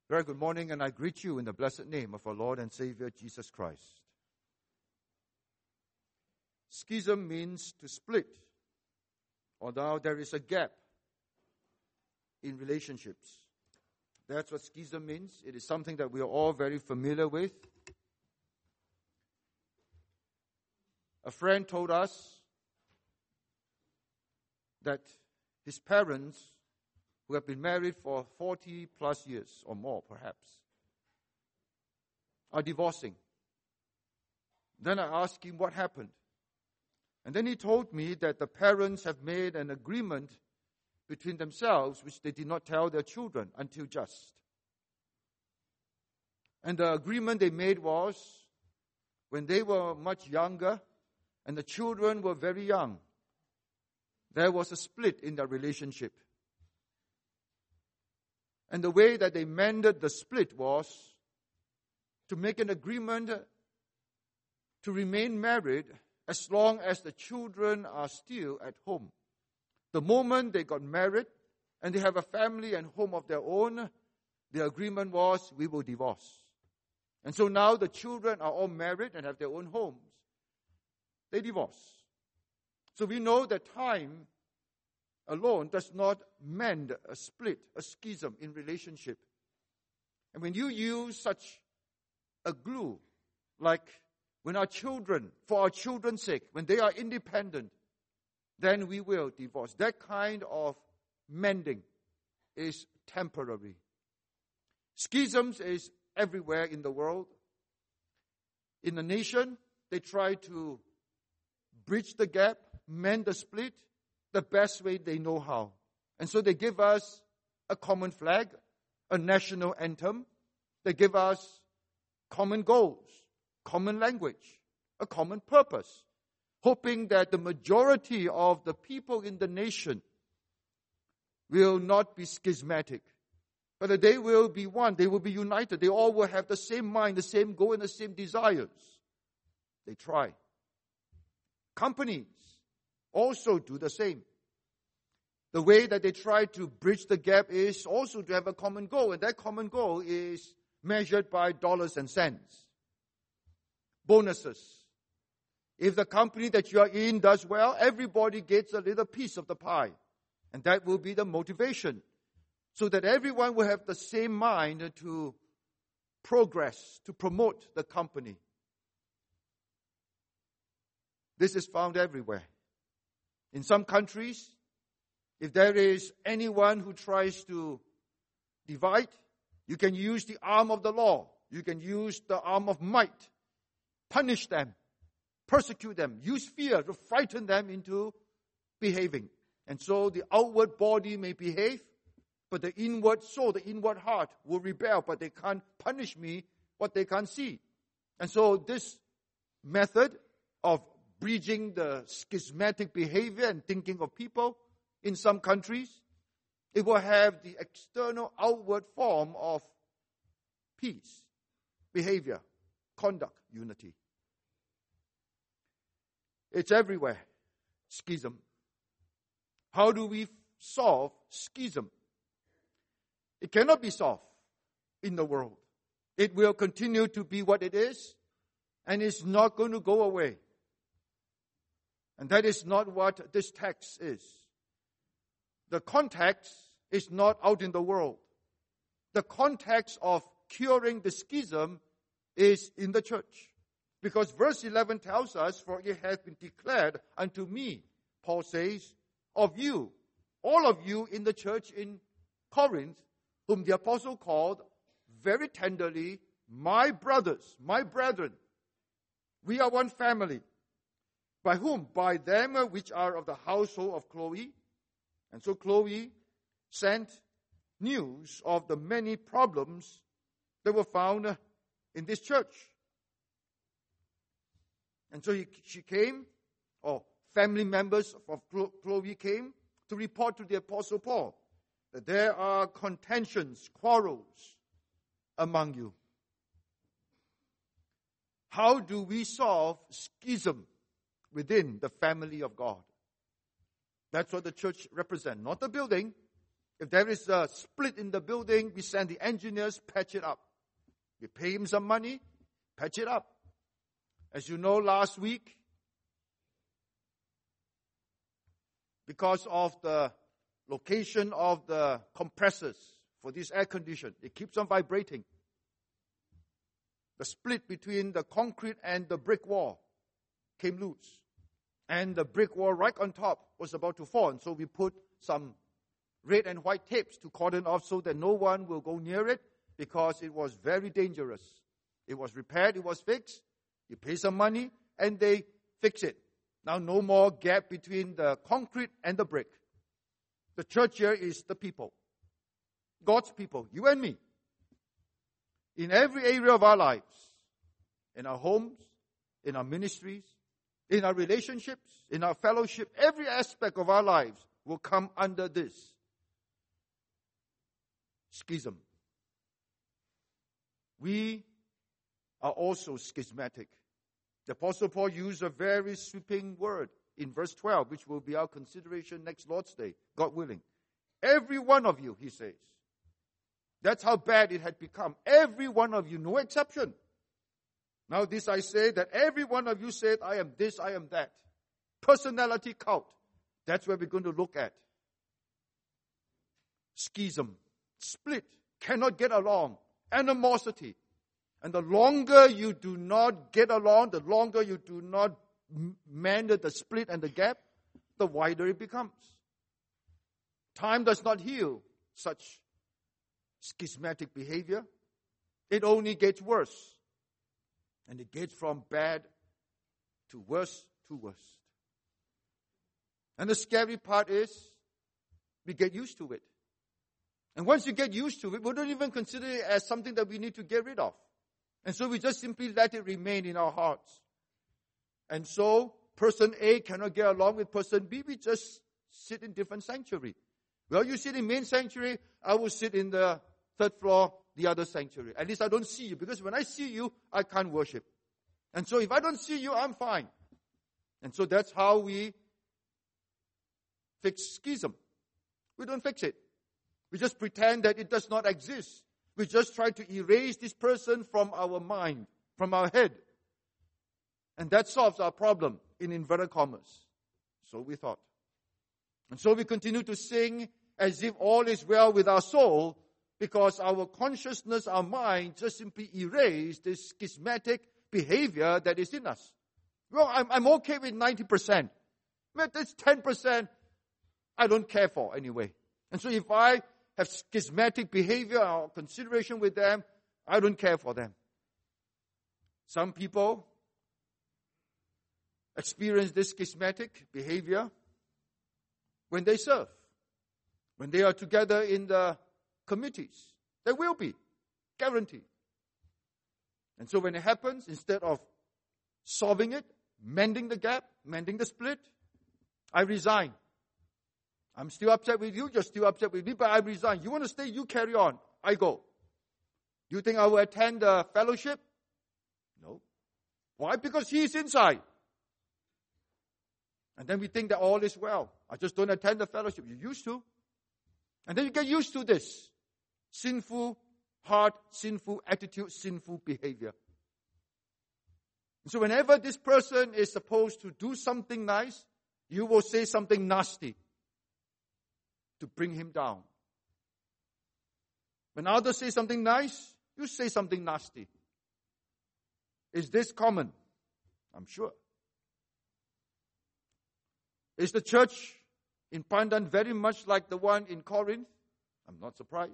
Very good morning, and I greet you in the blessed name of our Lord and Savior, Jesus Christ. Schism means to split, or now there is a gap in relationships. That's what schism means. It is something that we are all very familiar with. A friend told us that his parents, who have been married for 40 plus years or more perhaps, are divorcing. Then I asked him what happened. And then he told me that the parents have made an agreement between themselves which they did not tell their children until just. And the agreement they made was when they were much younger and the children were very young, there was a split in their relationship. And the way that they mended the split was to make an agreement to remain married as long as the children are still at home. The moment they got married and they have a family and home of their own, the agreement was, we will divorce. And so now the children are all married and have their own homes. They divorce. So we know that time alone does not mend a split, a schism in relationship. And when you use such a glue, like when our children, for our children's sake, when they are independent, then we will divorce. That kind of mending is temporary. Schisms is everywhere in the world. In the nation, they try to bridge the gap, mend the split, the best way they know how. And so they give us a common flag, a national anthem. They give us common goals, common language, a common purpose, hoping that the majority of the people in the nation will not be schismatic, but that they will be one, they will be united. They all will have the same mind, the same goal, and the same desires. They try. Companies also do the same. The way that they try to bridge the gap is also to have a common goal, and that common goal is measured by dollars and cents. Bonuses. If the company that you are in does well, everybody gets a little piece of the pie, and that will be the motivation, so that everyone will have the same mind to progress, to promote the company. This is found everywhere. In some countries, if there is anyone who tries to divide, you can use the arm of the law. You can use the arm of might. Punish them. Persecute them. Use fear to frighten them into behaving. And so the outward body may behave, but the inward soul, the inward heart will rebel, but they can't punish me what they can't see. And so this method of bridging the schismatic behavior and thinking of people in some countries, it will have the external outward form of peace, behavior, conduct, unity. It's everywhere, schism. How do we solve schism? It cannot be solved in the world. It will continue to be what it is, and it's not going to go away. And that is not what this text is. The context is not out in the world. The context of curing the schism is in the church. Because verse 11 tells us, for it has been declared unto me, Paul says, of you, all of you in the church in Corinth, whom the apostle called very tenderly, my brothers, my brethren. We are one family. By whom? By them which are of the household of Chloe. And so Chloe sent news of the many problems that were found in this church. And so she came, or family members of Chloe came to report to the Apostle Paul that there are contentions, quarrels among you. How do we solve schism within the family of God? That's what the church represents. Not the building, If there is a split in the building, we send the engineers, patch it up. We pay him some money, patch it up. As you know, last week, because of the location of the compressors for this air condition, it keeps on vibrating. The split between the concrete and the brick wall came loose. And the brick wall right on top was about to fall. And so we put some red and white tapes to cordon off so that no one will go near it, because it was very dangerous. It was repaired, it was fixed. You pay some money and they fix it. Now no more gap between the concrete and the brick. The church here is the people. God's people, you and me. In every area of our lives, in our homes, in our ministries, in our relationships, in our fellowship, every aspect of our lives will come under this schism. We are also schismatic. The Apostle Paul used a very sweeping word in verse 12, which will be our consideration next Lord's Day, God willing. Every one of you, he says. That's how bad it had become. Every one of you, no exception. Now this I say, that every one of you said, I am this, I am that. Personality cult. That's where we're going to look at. Schism. Split. Cannot get along. Animosity. And the longer you do not get along, the longer you do not mend the split and the gap, the wider it becomes. Time does not heal such schismatic behavior. It only gets worse. And it gets from bad to worse to worst. And the scary part is, we get used to it. And once you get used to it, we don't even consider it as something that we need to get rid of. And so we just simply let it remain in our hearts. And so, person A cannot get along with person B, we just sit in different sanctuary. Well, you sit in main sanctuary, I will sit in the third floor, the other sanctuary. At least I don't see you, because when I see you, I can't worship. And so if I don't see you, I'm fine. And so that's how we fix schism. We don't fix it. We just pretend that it does not exist. We just try to erase this person from our mind, from our head. And that solves our problem, in inverted commas. So we thought. And so we continue to sing as if all is well with our soul, because our consciousness, our mind, just simply erase this schismatic behavior that is in us. Well, I'm okay with 90%. But this 10%, I don't care for anyway. And so if I have schismatic behavior or consideration with them, I don't care for them. Some people experience this schismatic behavior when they serve. When they are together in the committees. There will be. Guaranteed. And so when it happens, instead of solving it, mending the gap, mending the split, I resign. I'm still upset with you, you're still upset with me, but I resign. You want to stay, you carry on. I go. Do you think I will attend the fellowship? No. Why? Because he is inside. And then we think that all is well. I just don't attend the fellowship. You used to. And then you get used to this. Sinful heart, sinful attitude, sinful behavior. And so whenever this person is supposed to do something nice, you will say something nasty to bring him down. When others say something nice, you say something nasty. Is this common? I'm sure. Is the church in Pandan very much like the one in Corinth? I'm not surprised.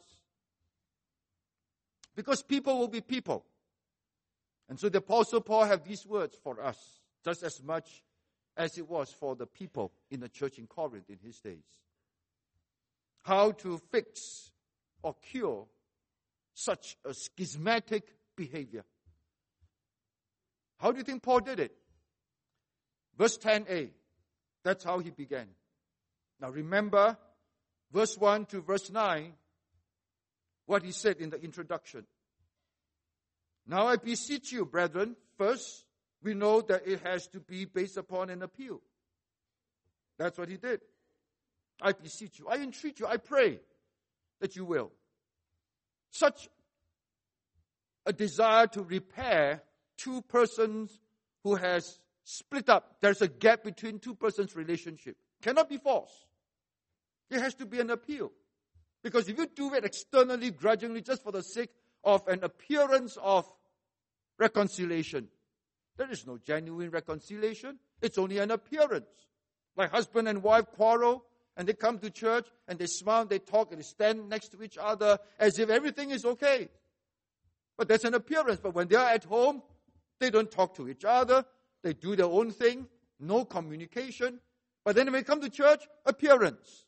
Because people will be people. And so the Apostle Paul have these words for us, just as much as it was for the people in the church in Corinth in his days. How to fix or cure such a schismatic behavior. How do you think Paul did it? Verse 10a. That's how he began. Now remember, verse 1 to verse 9, what he said in the introduction. Now I beseech you, brethren, first, we know that it has to be based upon an appeal. That's what he did. I beseech you, I entreat you, I pray that you will. Such a desire to repair two persons who has split up. There's a gap between two persons' relationship. Cannot be forced. It has to be an appeal. Because if you do it externally, grudgingly, just for the sake of an appearance of reconciliation, there is no genuine reconciliation. It's only an appearance. Like husband and wife quarrel, and they come to church, and they smile, they talk, and they stand next to each other as if everything is okay. But that's an appearance. But when they are at home, they don't talk to each other. They do their own thing. No communication. But then when they come to church, appearance.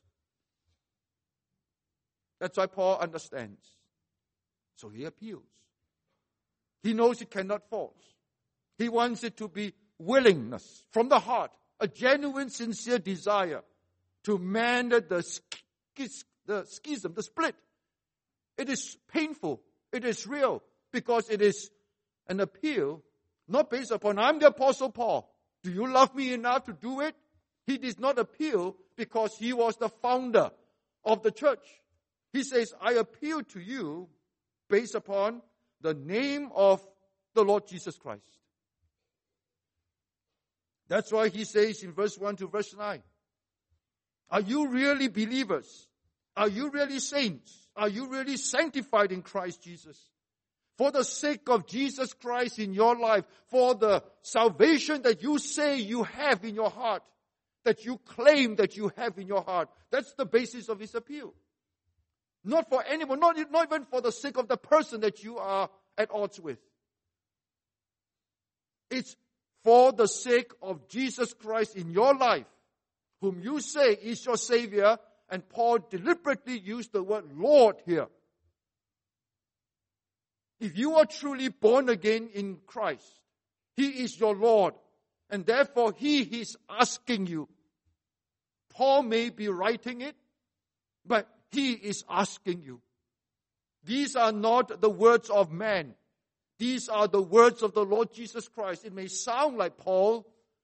That's why Paul understands. So he appeals. He knows he cannot force. He wants it to be willingness from the heart, a genuine, sincere desire to mend the schism, the split. It is painful. It is real because it is an appeal not based upon, I'm the Apostle Paul. Do you love me enough to do it? He did not appeal because he was the founder of the church. He says, I appeal to you based upon the name of the Lord Jesus Christ. That's why he says in verse 1 to verse 9, are you really believers? Are you really saints? Are you really sanctified in Christ Jesus? For the sake of Jesus Christ in your life, for the salvation that you say you have in your heart, that you claim that you have in your heart. That's the basis of his appeal. Not for anyone, not even for the sake of the person that you are at odds with. It's for the sake of Jesus Christ in your life, whom you say is your Savior, and Paul deliberately used the word Lord here. If you are truly born again in Christ, he is your Lord, and therefore he is asking you. Paul may be writing it, but he is asking you. These are not the words of man. These are the words of the Lord Jesus Christ. It may sound like Paul,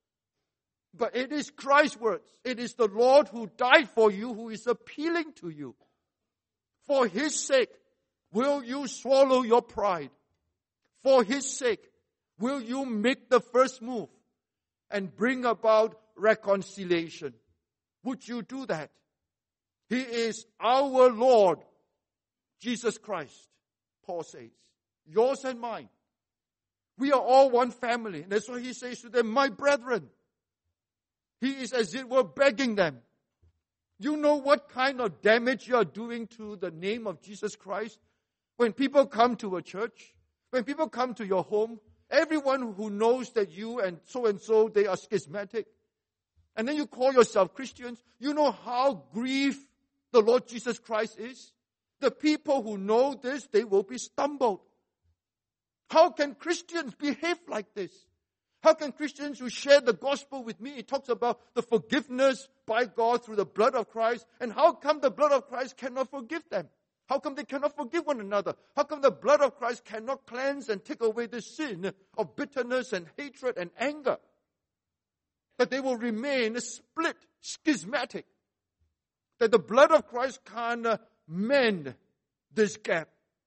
but it is Christ's words. It is the Lord who died for you, who is appealing to you. For his sake, will you swallow your pride? For his sake, will you make the first move and bring about reconciliation? Would you do that? He is our Lord, Jesus Christ, Paul says. Yours and mine. We are all one family. And that's why he says to them, my brethren. He is as it were begging them. You know what kind of damage you are doing to the name of Jesus Christ? When people come to a church, when people come to your home, everyone who knows that you and so, they are schismatic. And then you call yourself Christians. You know how grieved the Lord Jesus Christ is? The people who know this, they will be stumbled. How can Christians behave like this? How can Christians who share the gospel with me, it talks about the forgiveness by God through the blood of Christ, and how come the blood of Christ cannot forgive them? How come they cannot forgive one another? How come the blood of Christ cannot cleanse and take away the sin of bitterness and hatred and anger? That they will remain split, schismatic. That the blood of Christ can't mend this gap.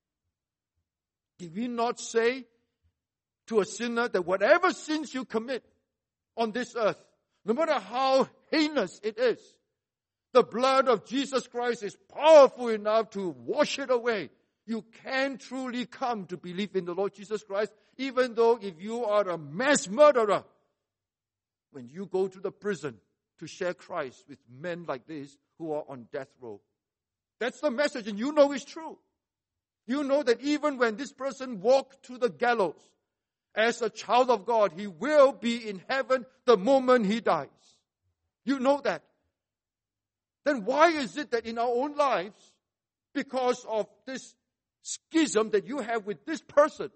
Did we not say to a sinner that whatever sins you commit on this earth, no matter how heinous it is, the blood of Jesus Christ is powerful enough to wash it away. You can truly come to believe in the Lord Jesus Christ, even though if you are a mass murderer, when you go to the prison to share Christ with men like this who are on death row. That's the message, and you know it's true. You know that even when this person walks to the gallows as a child of God, he will be in heaven the moment he dies. You know that. Then why is it that in our own lives, because of this schism that you have with this person,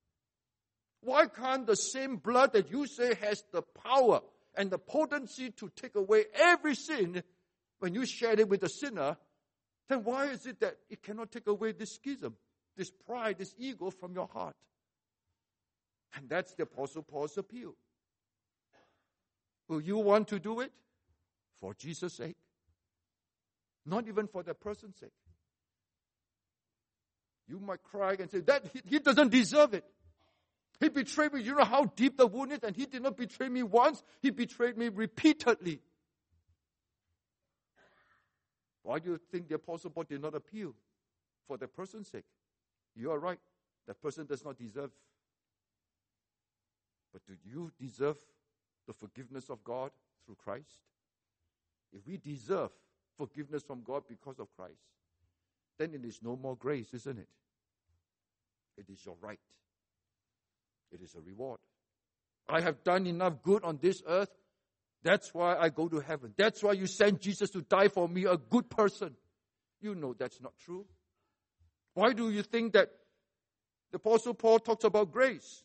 why can't the same blood that you say has the power and the potency to take away every sin, when you share it with a sinner, then why is it that it cannot take away this schism, this pride, this ego from your heart? And that's the Apostle Paul's appeal. Will you want to do it? For Jesus' sake. Not even for the person's sake. You might cry and say, that he doesn't deserve it. He betrayed me. You know how deep the wound is? And he did not betray me once. He betrayed me repeatedly. Why do you think the Apostle Paul did not appeal? For the person's sake. You are right. That person does not deserve. But do you deserve the forgiveness of God through Christ? If we deserve forgiveness from God because of Christ, then it is no more grace, isn't it? It is your right. It is a reward. I have done enough good on this earth. That's why I go to heaven. That's why you sent Jesus to die for me, a good person. You know that's not true. Why do you think that the Apostle Paul talks about grace?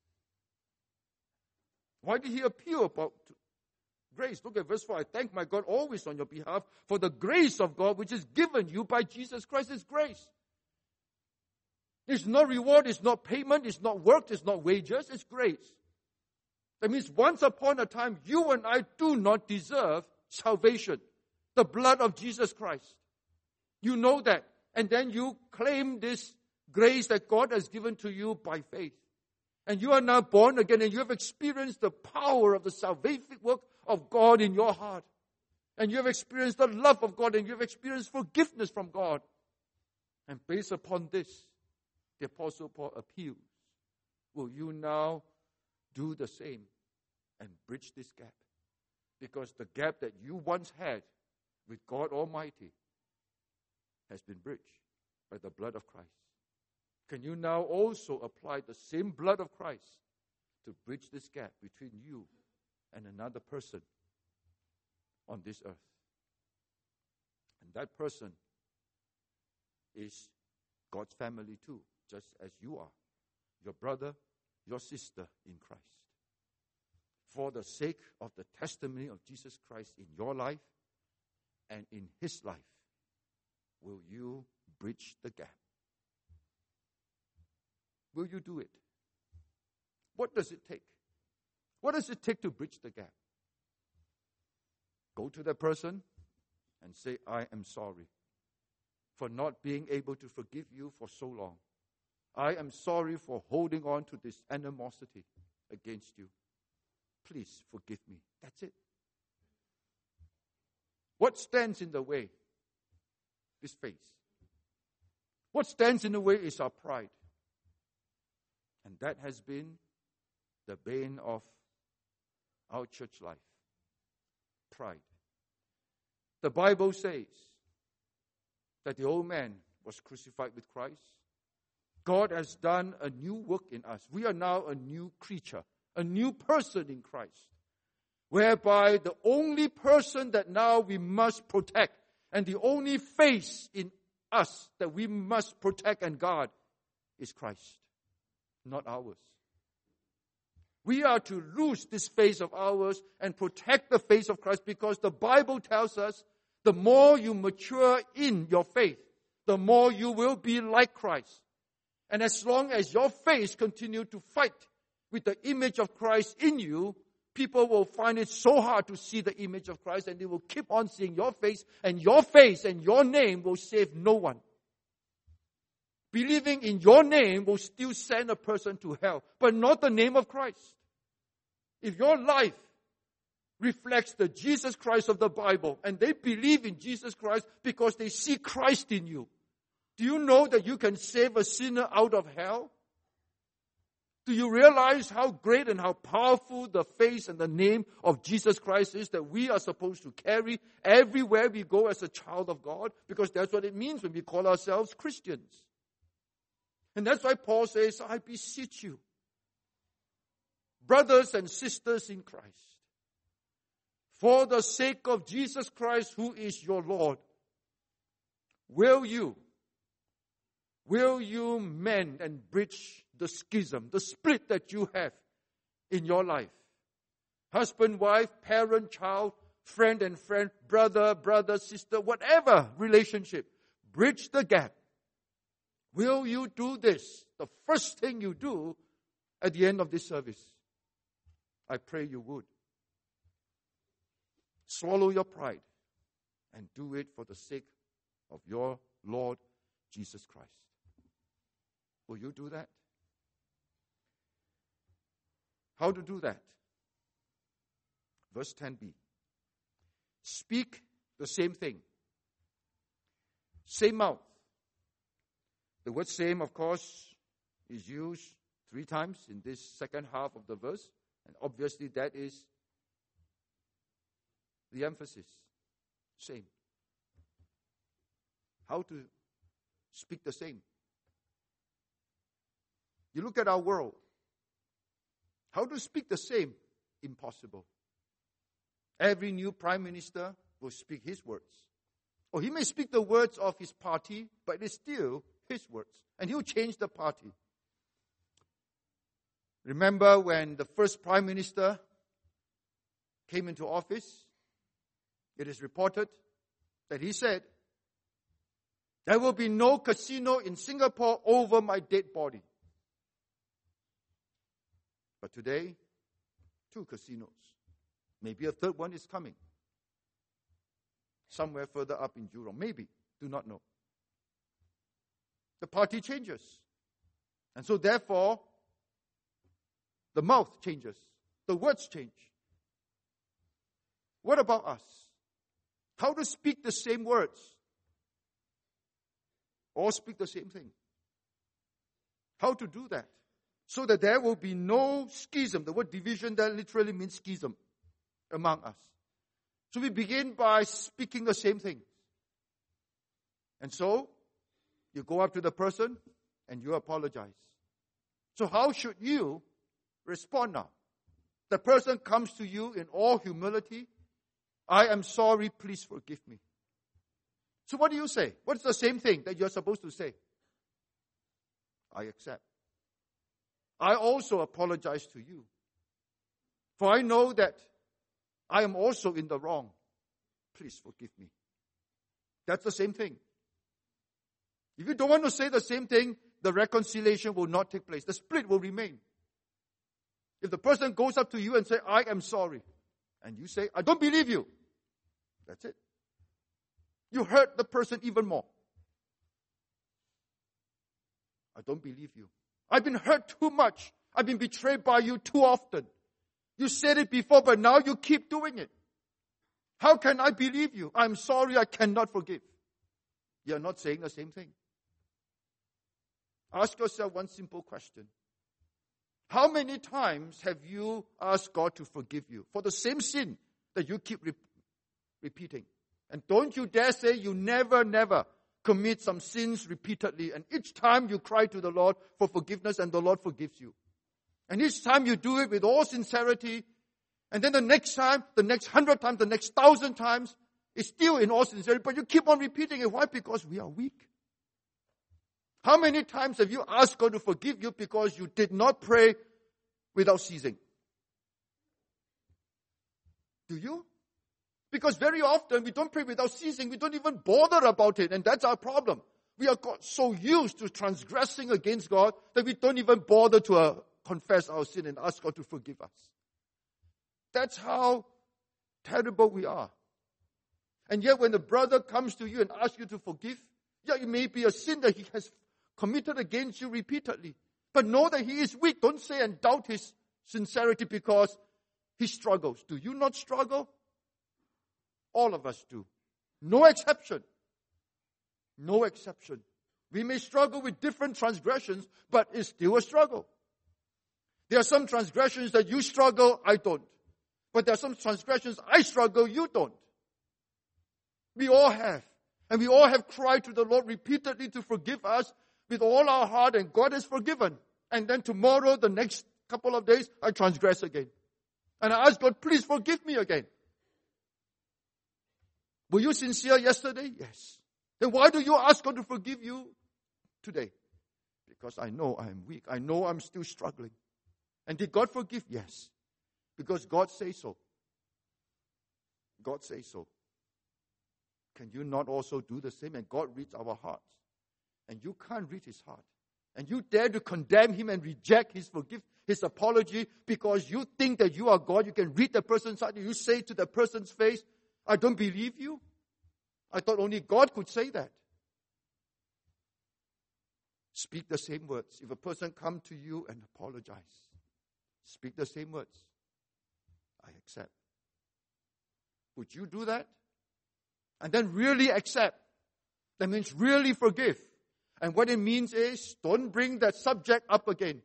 Why did he appeal about grace? Look at verse 4. I thank my God always on your behalf for the grace of God which is given you by Jesus Christ. It's grace. It's not reward, it's not payment, it's not work, it's not wages, it's grace. That means once upon a time, you and I do not deserve salvation. The blood of Jesus Christ. You know that. And then you claim this grace that God has given to you by faith. And you are now born again and you have experienced the power of the salvific work of God in your heart. And you have experienced the love of God and you have experienced forgiveness from God. And based upon this, the Apostle Paul appeals. Will you now do the same and bridge this gap? Because the gap that you once had with God Almighty has been bridged by the blood of Christ. Can you now also apply the same blood of Christ to bridge this gap between you and another person on this earth? And that person is God's family too, just as you are, your brother, your sister in Christ. For the sake of the testimony of Jesus Christ in your life and in his life, will you bridge the gap? Will you do it? What does it take? What does it take to bridge the gap? Go to that person and say, I am sorry for not being able to forgive you for so long. I am sorry for holding on to this animosity against you. Please forgive me. That's it. What stands in the way? This faith. What stands in the way is our pride. And that has been the bane of our church life. Pride. The Bible says that the old man was crucified with Christ. God has done a new work in us. We are now a new creature, a new person in Christ, whereby the only person that now we must protect and the only face in us that we must protect and guard is Christ, not ours. We are to lose this face of ours and protect the face of Christ, because the Bible tells us the more you mature in your faith, the more you will be like Christ. And as long as your face continues to fight with the image of Christ in you, people will find it so hard to see the image of Christ, and they will keep on seeing your face and your name will save no one. Believing in your name will still send a person to hell, but not the name of Christ. If your life reflects the Jesus Christ of the Bible, and they believe in Jesus Christ because they see Christ in you, do you know that you can save a sinner out of hell? Do you realize how great and how powerful the face and the name of Jesus Christ is that we are supposed to carry everywhere we go as a child of God? Because that's what it means when we call ourselves Christians. And that's why Paul says, I beseech you, brothers and sisters in Christ, for the sake of Jesus Christ, who is your Lord, will you mend and bridge the schism, the split that you have in your life? Husband, wife, parent, child, friend and friend, brother, sister, whatever relationship, bridge the gap. Will you do this? The first thing you do at the end of this service. I pray you would. Swallow your pride and do it for the sake of your Lord Jesus Christ. Will you do that? How to do that? Verse 10b. Speak the same thing. Same mouth. The word same, of course, is used 3 times in this second half of the verse. And obviously that is the emphasis. Same. How to speak the same. You look at our world. How to speak the same? Impossible. Every new prime minister will speak his words. Or he may speak the words of his party, but it is still his words. And he'll change the party. Remember when the first prime minister came into office, it is reported that he said, there will be no casino in Singapore over my dead body. But today, 2 casinos. Maybe a third one is coming. Somewhere further up in Jurong. Maybe. Do not know. The party changes. And so therefore, the mouth changes. The words change. What about us? How to speak the same words? Or speak the same thing? How to do that? So that there will be no schism. The word division there literally means schism among us. So we begin by speaking the same thing. And so, you go up to the person and you apologize. So how should you respond now? The person comes to you in all humility. I am sorry, please forgive me. So what do you say? What's the same thing that you're supposed to say? I accept. I also apologize to you. For I know that I am also in the wrong. Please forgive me. That's the same thing. If you don't want to say the same thing, the reconciliation will not take place. The split will remain. If the person goes up to you and says, I am sorry, and you say, I don't believe you, that's it. You hurt the person even more. I don't believe you. I've been hurt too much. I've been betrayed by you too often. You said it before, but now you keep doing it. How can I believe you? I'm sorry, I cannot forgive. You're not saying the same thing. Ask yourself one simple question. How many times have you asked God to forgive you for the same sin that you keep repeating? And don't you dare say you never commit some sins repeatedly. And each time you cry to the Lord for forgiveness and the Lord forgives you. And each time you do it with all sincerity. And then the next time, the next 100 times, the next 1,000 times, it's still in all sincerity. But you keep on repeating it. Why? Because we are weak. How many times have you asked God to forgive you because you did not pray without ceasing? Do you? Because very often we don't pray without ceasing. We don't even bother about it. And that's our problem. We are so used to transgressing against God that we don't even bother to confess our sin and ask God to forgive us. That's how terrible we are. And yet when the brother comes to you and asks you to forgive, yeah, it may be a sin that he has committed against you repeatedly. But know that he is weak. Don't say and doubt his sincerity because he struggles. Do you not struggle? All of us do. No exception. No exception. We may struggle with different transgressions, but it's still a struggle. There are some transgressions that you struggle, I don't. But there are some transgressions I struggle, you don't. We all have. And we all have cried to the Lord repeatedly to forgive us with all our heart, and God has forgiven. And then tomorrow, the next couple of days, I transgress again. And I ask God, please forgive me again. Were you sincere yesterday? Yes. Then why do you ask God to forgive you today? Because I know I am weak. I know I'm still struggling. And did God forgive? Yes. Because God says so. God says so. Can you not also do the same? And God reads our hearts. And you can't read his heart. And you dare to condemn him and reject his apology because you think that you are God. You can read the person's heart. You say to the person's face, I don't believe you. I thought only God could say that. Speak the same words. If a person come to you and apologize, speak the same words. I accept. Would you do that? And then really accept. That means really forgive. And what it means is, don't bring that subject up again.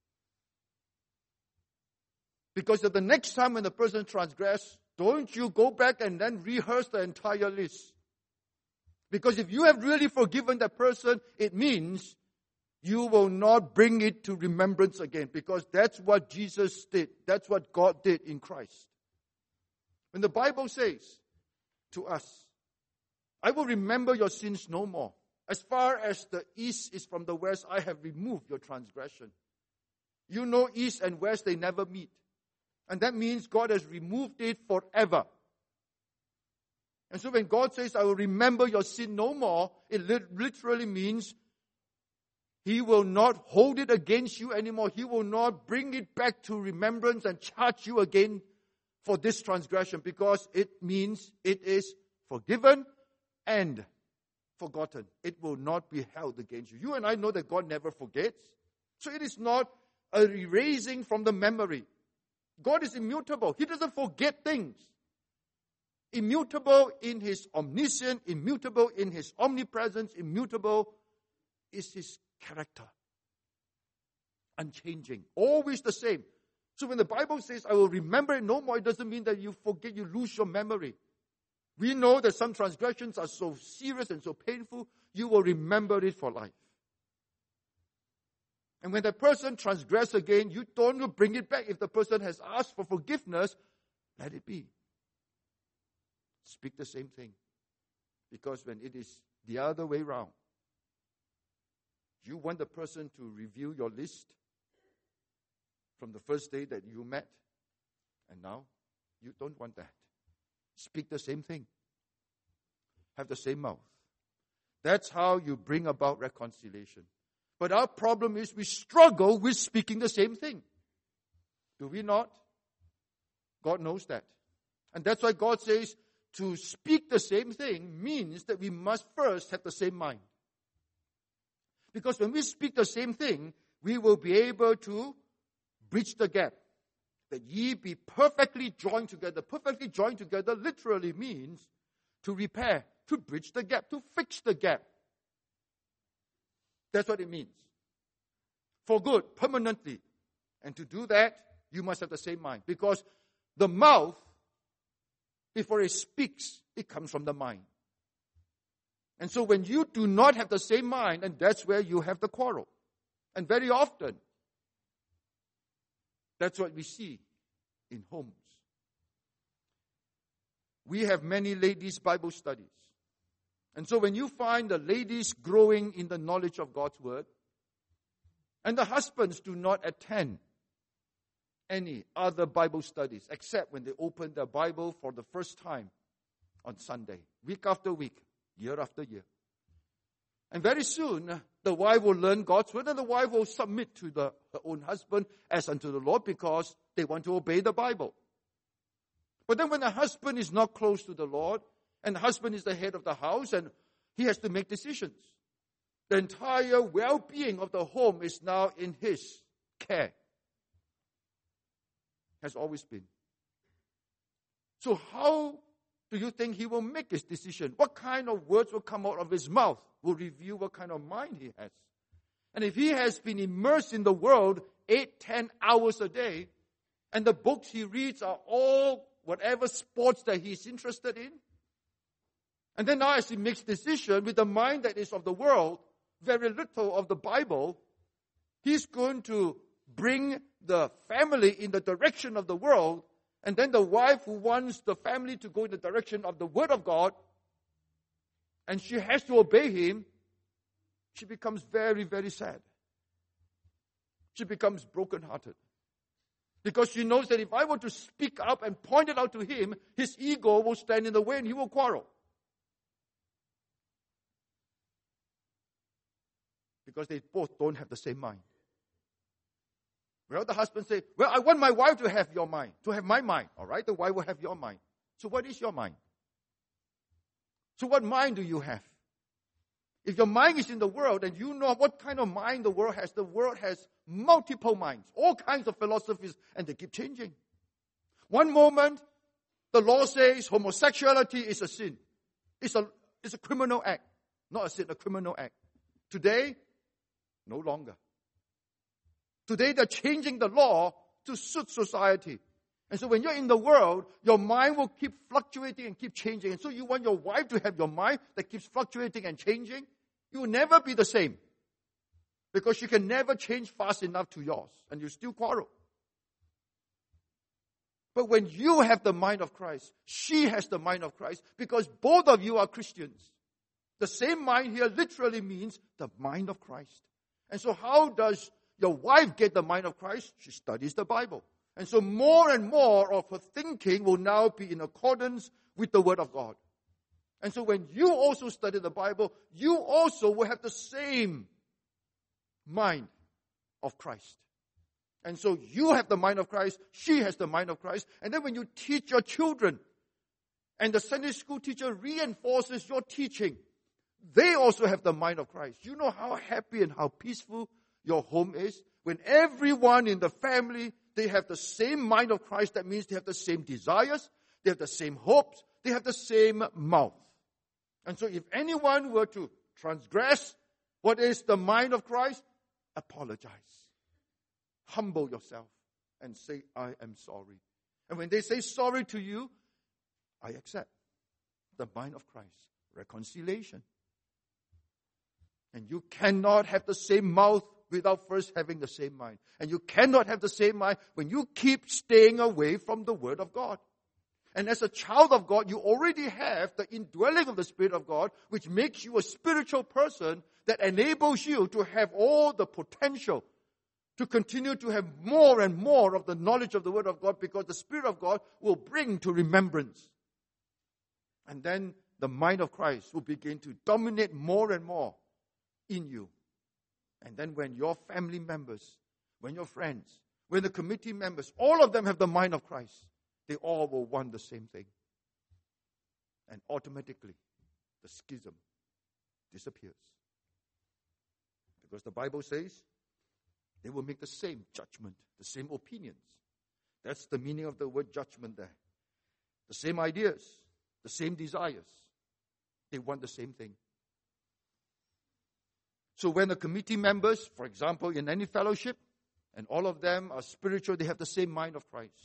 Because if the next time when the person transgresses, don't you go back and then rehearse the entire list. Because if you have really forgiven that person, it means you will not bring it to remembrance again. Because that's what Jesus did. That's what God did in Christ. When the Bible says to us, I will remember your sins no more. As far as the east is from the west, I have removed your transgression. You know, east and west, they never meet. And that means God has removed it forever. And so when God says, I will remember your sin no more, it literally means He will not hold it against you anymore. He will not bring it back to remembrance and charge you again for this transgression, because it means it is forgiven and forgotten. It will not be held against you. You and I know that God never forgets. So it is not a erasing from the memory. God is immutable. He doesn't forget things. Immutable in His omniscience, immutable in His omnipresence, immutable is His character. Unchanging. Always the same. So when the Bible says, I will remember it no more, it doesn't mean that you forget, you lose your memory. We know that some transgressions are so serious and so painful, you will remember it for life. And when the person transgresses again, you don't bring it back. If the person has asked for forgiveness, let it be. Speak the same thing. Because when it is the other way around, you want the person to review your list from the first day that you met, and now you don't want that. Speak the same thing. Have the same mouth. That's how you bring about reconciliation. But our problem is we struggle with speaking the same thing. Do we not? God knows that. And that's why God says to speak the same thing means that we must first have the same mind. Because when we speak the same thing, we will be able to bridge the gap. That ye be perfectly joined together. Perfectly joined together literally means to repair, to bridge the gap, to fix the gap. That's what it means. For good, permanently. And to do that, you must have the same mind. Because the mouth, before it speaks, it comes from the mind. And so when you do not have the same mind, and that's where you have the quarrel. And very often, that's what we see in homes. We have many ladies' Bible studies. And so when you find the ladies growing in the knowledge of God's Word, and the husbands do not attend any other Bible studies, except when they open their Bible for the first time on Sunday, week after week, year after year. And very soon, the wife will learn God's Word, and the wife will submit to her own husband as unto the Lord, because they want to obey the Bible. But then when the husband is not close to the Lord, and the husband is the head of the house, and he has to make decisions, the entire well-being of the home is now in his care. Has always been. So how do you think he will make his decision? What kind of words will come out of his mouth will reveal what kind of mind he has. And if he has been immersed in the world 8-10 hours a day, and the books he reads are all whatever sports that he's interested in, and then now as he makes decision with the mind that is of the world, very little of the Bible, he's going to bring the family in the direction of the world, and then the wife who wants the family to go in the direction of the Word of God, and she has to obey him, she becomes very, very sad. She becomes brokenhearted. Because she knows that if I were to speak up and point it out to him, his ego will stand in the way and he will quarrel. Because they both don't have the same mind. Well, the husband says, well, I want my wife to have your mind, to have my mind. All right, the wife will have your mind. So what is your mind? So what mind do you have? If your mind is in the world, and you know what kind of mind the world has multiple minds, all kinds of philosophies, and they keep changing. One moment, the law says homosexuality is a sin. It's a criminal act. Not a sin, a criminal act. Today, no longer. Today, they're changing the law to suit society. And so when you're in the world, your mind will keep fluctuating and keep changing. And so you want your wife to have your mind that keeps fluctuating and changing. You will never be the same. Because she can never change fast enough to yours. And you still quarrel. But when you have the mind of Christ, she has the mind of Christ, because both of you are Christians. The same mind here literally means the mind of Christ. And so how does your wife get the mind of Christ? She studies the Bible. And so more and more of her thinking will now be in accordance with the Word of God. And so when you also study the Bible, you also will have the same mind of Christ. And so you have the mind of Christ, she has the mind of Christ. And then when you teach your children, and the Sunday school teacher reinforces your teaching, they also have the mind of Christ. You know how happy and how peaceful your home is? When everyone in the family, they have the same mind of Christ. That means they have the same desires, they have the same hopes, they have the same mouth. And so if anyone were to transgress what is the mind of Christ, apologize. Humble yourself and say, I am sorry. And when they say sorry to you, I accept the mind of Christ. Reconciliation. And you cannot have the same mouth without first having the same mind. And you cannot have the same mind when you keep staying away from the Word of God. And as a child of God, you already have the indwelling of the Spirit of God, which makes you a spiritual person that enables you to have all the potential to continue to have more and more of the knowledge of the Word of God, because the Spirit of God will bring to remembrance. And then the mind of Christ will begin to dominate more and more in you. And then when your family members, when your friends, when the committee members, all of them have the mind of Christ, they all will want the same thing. And automatically, the schism disappears. Because the Bible says, they will make the same judgment, the same opinions. That's the meaning of the word judgment there. The same ideas, the same desires. They want the same thing. So when the committee members, for example, in any fellowship, and all of them are spiritual, they have the same mind of Christ,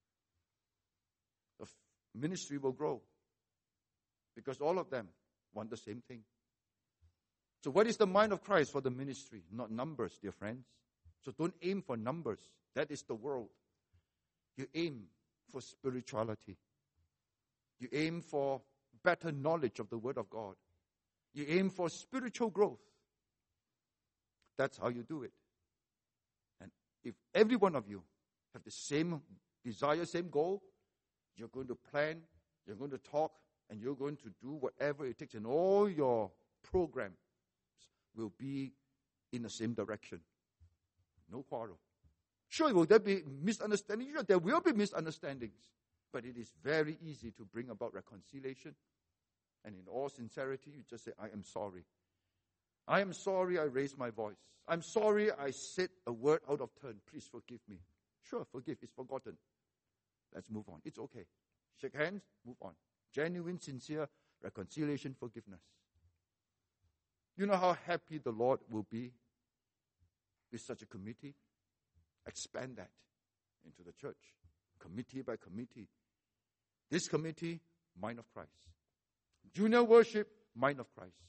the ministry will grow. Because all of them want the same thing. So what is the mind of Christ for the ministry? Not numbers, dear friends. So don't aim for numbers. That is the world. You aim for spirituality. You aim for better knowledge of the Word of God. You aim for spiritual growth. That's how you do it. And if every one of you have the same desire, same goal, you're going to plan, you're going to talk, and you're going to do whatever it takes, and all your programs will be in the same direction. No quarrel. Sure, will there be misunderstandings? Sure, there will be misunderstandings. But it is very easy to bring about reconciliation. And in all sincerity, you just say, I am sorry. I am sorry I raised my voice. I'm sorry I said a word out of turn. Please forgive me. Sure, forgive. It's forgotten. Let's move on. It's okay. Shake hands, move on. Genuine, sincere reconciliation, forgiveness. You know how happy the Lord will be with such a committee? Expand that into the church, committee by committee. This committee, mind of Christ. Junior worship, mind of Christ.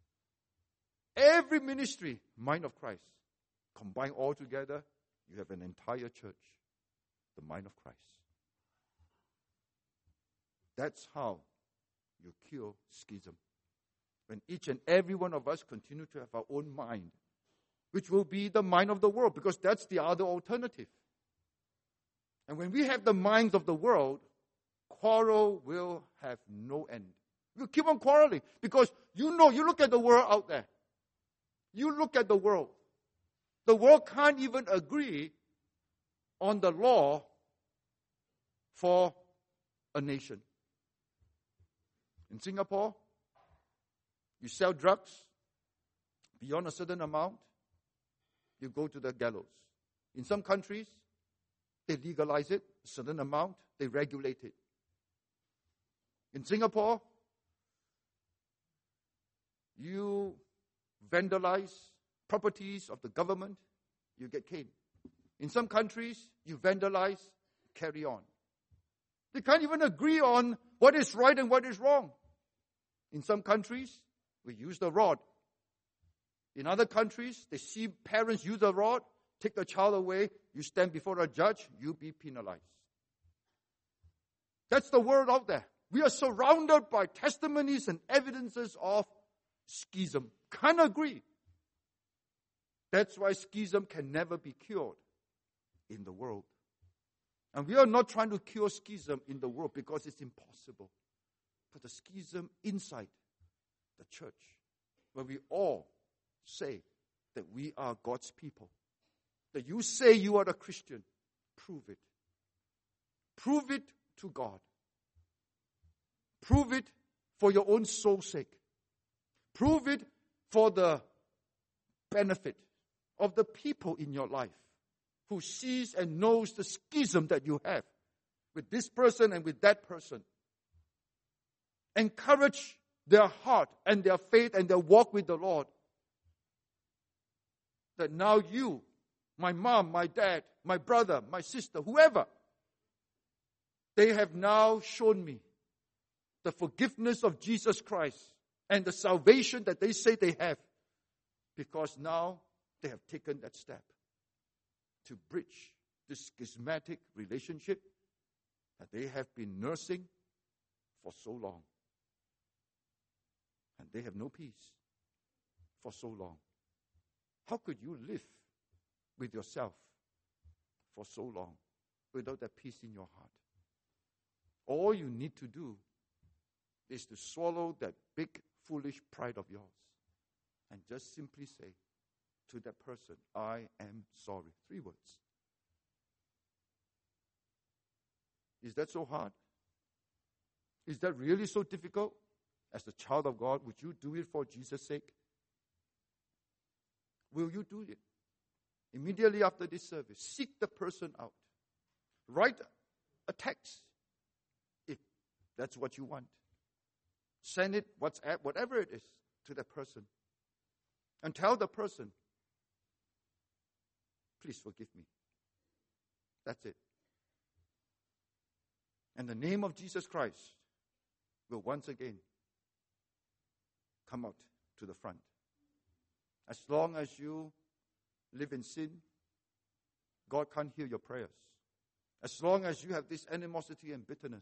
Every ministry, mind of Christ. Combine all together, you have an entire church, the mind of Christ. That's how you cure schism. When each and every one of us continue to have our own mind, which will be the mind of the world, because that's the other alternative. And when we have the minds of the world, quarrel will have no end. We'll keep on quarreling, because you look at the world out there. You look at the world. The world can't even agree on the law for a nation. In Singapore, you sell drugs, Beyond a certain amount, you go to the gallows. In some countries, they legalize it. A certain amount, they regulate it. In Singapore, you vandalize properties of the government, you get caned. In some countries, you vandalize, carry on. They can't even agree on what is right and what is wrong. In some countries, we use the rod. In other countries, they see parents use the rod, take the child away, you stand before a judge, you be penalized. That's the world out there. We are surrounded by testimonies and evidences of schism. Can't agree. That's why schism can never be cured in the world. And we are not trying to cure schism in the world because it's impossible. But the schism inside the church, where we all say that we are God's people, that you say you are a Christian, prove it. Prove it to God. Prove it for your own soul's sake. Prove it for the benefit of the people in your life who sees and knows the schism that you have with this person and with that person. Encourage their heart and their faith and their walk with the Lord. That now you, my mom, my dad, my brother, my sister, whoever, they have now shown me the forgiveness of Jesus Christ and the salvation that they say they have, because now they have taken that step to bridge this schismatic relationship that they have been nursing for so long. And they have no peace for so long. How could you live with yourself for so long without that peace in your heart? All you need to do is to swallow that big, foolish pride of yours and just simply say to that person, I am sorry. 3 words. Is that so hard? Is that really so difficult? As a child of God, would you do it for Jesus' sake? Will you do it? Immediately after this service, seek the person out. Write a text if that's what you want. Send it, WhatsApp, whatever it is, to that person. And tell the person, please forgive me. That's it. And the name of Jesus Christ will once again come out to the front. As long as you live in sin, God can't hear your prayers. As long as you have this animosity and bitterness,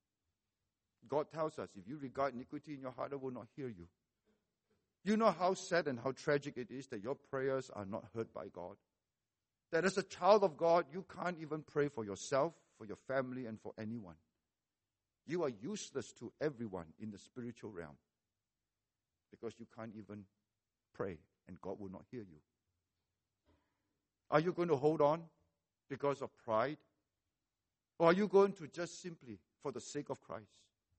God tells us, if you regard iniquity in your heart, I will not hear you. You know how sad and how tragic it is that your prayers are not heard by God. That as a child of God, you can't even pray for yourself, for your family, and for anyone. You are useless to everyone in the spiritual realm because you can't even pray and God will not hear you. Are you going to hold on because of pride? Or are you going to just simply, for the sake of Christ,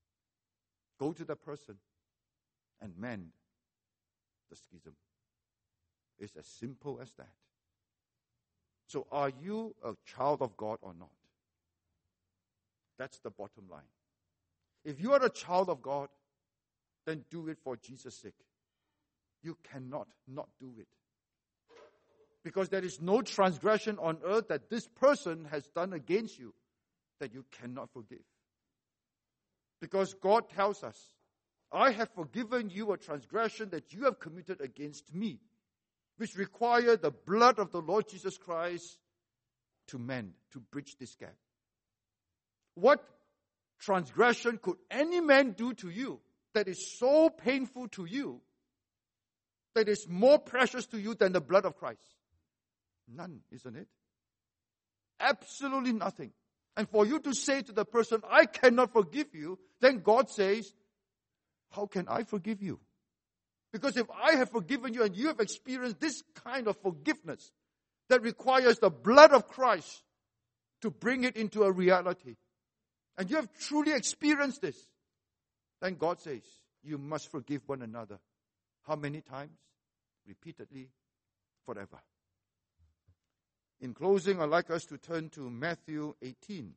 go to the person and mend the schism? It's as simple as that. So are you a child of God or not? That's the bottom line. If you are a child of God, then do it for Jesus' sake. You cannot not do it. Because there is no transgression on earth that this person has done against you that you cannot forgive. Because God tells us, I have forgiven you a transgression that you have committed against me, which require the blood of the Lord Jesus Christ to mend, to bridge this gap. What transgression could any man do to you that is so painful to you, that is more precious to you than the blood of Christ? None, isn't it? Absolutely nothing. And for you to say to the person, I cannot forgive you, then God says, how can I forgive you? Because if I have forgiven you and you have experienced this kind of forgiveness that requires the blood of Christ to bring it into a reality, and you have truly experienced this, then God says, you must forgive one another. How many times? repeatedly forever. In closing, I'd like us to turn to Matthew 18.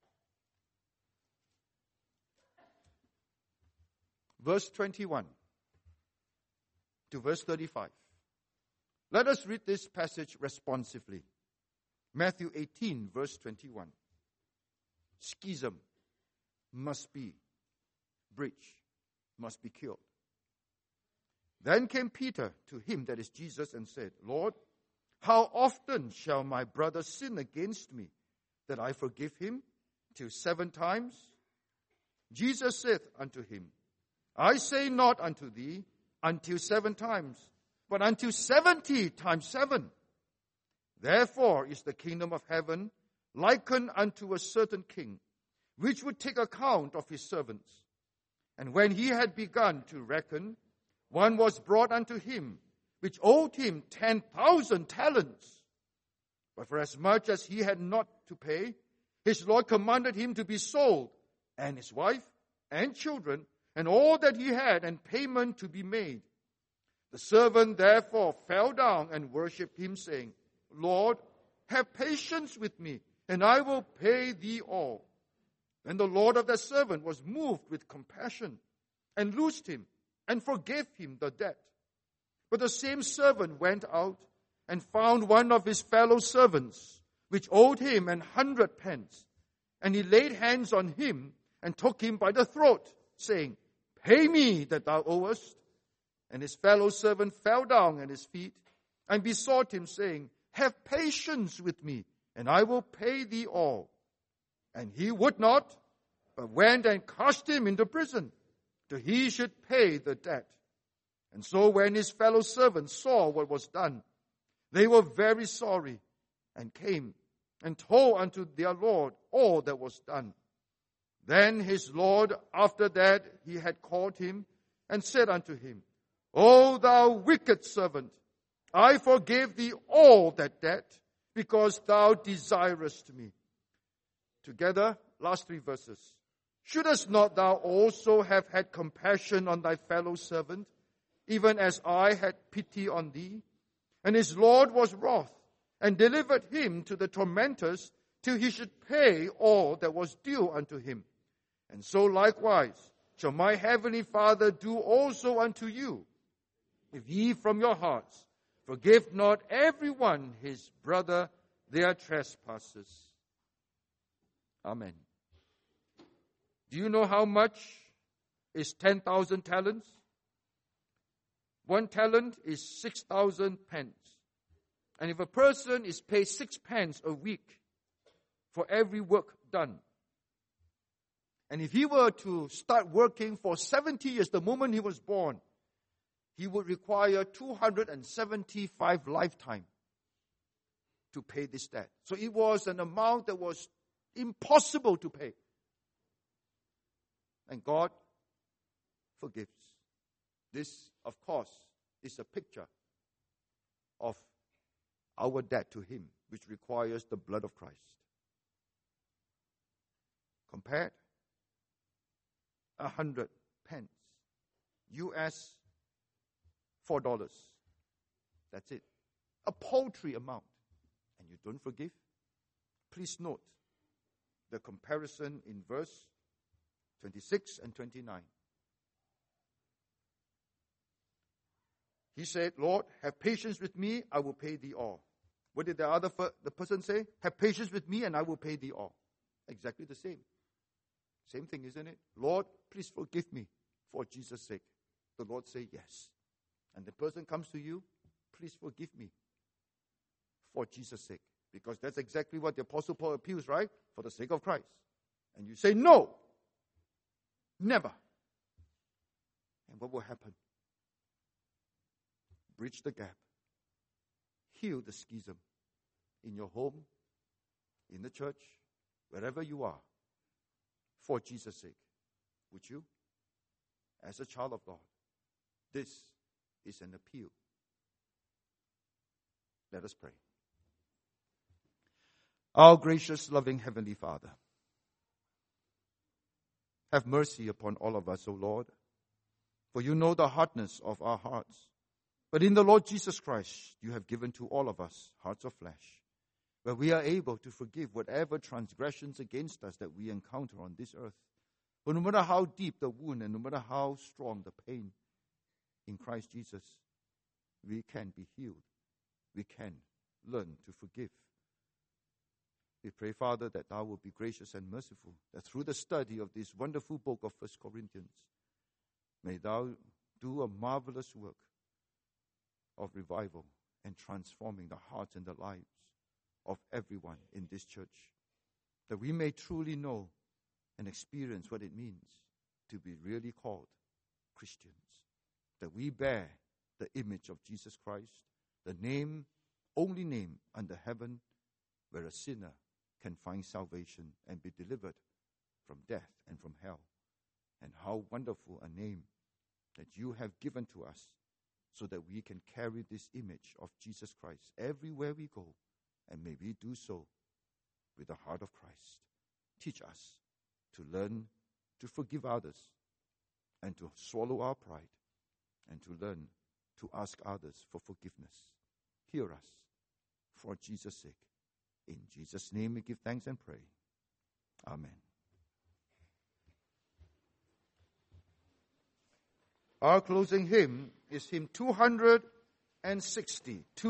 Verse 21 to verse 35. Let us read this passage responsively. Matthew 18, verse 21. Schism must be breached, must be killed. Then came Peter to him, that is Jesus, and said, Lord, how often shall my brother sin against me, that I forgive him? Till 7 times? Jesus saith unto him, I say not unto thee, until 7 times, but until 70 times 7. Therefore is the kingdom of heaven likened unto a certain king, which would take account of his servants. And when he had begun to reckon, one was brought unto him, which owed him 10,000 talents. But for as much as he had not to pay, his Lord commanded him to be sold, and his wife, and children, and all that he had, and payment to be made. The servant therefore fell down and worshipped him, saying, Lord, have patience with me, and I will pay thee all. Then the Lord of that servant was moved with compassion, and loosed him, and forgave him the debt. But the same servant went out, and found one of his fellow servants, which owed him 100 pence. And he laid hands on him, and took him by the throat, saying, Pay me that thou owest. And his fellow servant fell down at his feet, and besought him, saying, Have patience with me, and I will pay thee all. And he would not, but went and cast him into prison, till he should pay the debt. And so when his fellow servants saw what was done, they were very sorry, and came and told unto their Lord all that was done. Then his Lord, after that he had called him, and said unto him, O thou wicked servant, I forgave thee all that debt, because thou desirest me. Together, last 3 verses. Shouldest not thou also have had compassion on thy fellow servant, even as I had pity on thee? And his Lord was wroth, and delivered him to the tormentors, till he should pay all that was due unto him. And so likewise shall my heavenly Father do also unto you, if ye from your hearts forgive not every one his brother their trespasses. Amen. Do you know how much is 10,000 talents? 1 talent is 6,000 pence. And if a person is paid 6 pence a week for every work done, and if he were to start working for 70 years, the moment he was born, he would require 275 lifetime to pay this debt. So it was an amount that was impossible to pay. And God forgives. This, of course, is a picture of our debt to him, which requires the blood of Christ. Compared, 100 pence, US $4. That's it. A paltry amount. And you don't forgive? Please note the comparison in verse 26 and 29. He said, Lord, have patience with me, I will pay thee all. What did the person say? Have patience with me and I will pay thee all. Exactly the same. Same thing, isn't it? Lord, please forgive me for Jesus' sake. The Lord say yes. And the person comes to you, please forgive me for Jesus' sake. Because that's exactly what the Apostle Paul appeals, right? For the sake of Christ. And you say, no, never. And what will happen? Bridge the gap. Heal the schism in your home, in the church, wherever you are, for Jesus' sake. Would you? As a child of God, this is an appeal. Let us pray. Our gracious, loving Heavenly Father, have mercy upon all of us, O Lord, for you know the hardness of our hearts. But in the Lord Jesus Christ, you have given to all of us hearts of flesh, where we are able to forgive whatever transgressions against us that we encounter on this earth. For no matter how deep the wound and no matter how strong the pain, in Christ Jesus, we can be healed. We can learn to forgive. We pray, Father, that thou will be gracious and merciful, that through the study of this wonderful book of 1 Corinthians, may thou do a marvelous work of revival and transforming the hearts and the lives of everyone in this church, that we may truly know and experience what it means to be really called Christians, that we bear the image of Jesus Christ, the name, only name under heaven where a sinner can find salvation and be delivered from death and from hell. And how wonderful a name that you have given to us, so that we can carry this image of Jesus Christ everywhere we go, and may we do so with the heart of Christ. Teach us to learn to forgive others and to swallow our pride and to learn to ask others for forgiveness. Hear us for Jesus' sake. In Jesus' name we give thanks and pray. Amen. Our closing hymn is hymn 260.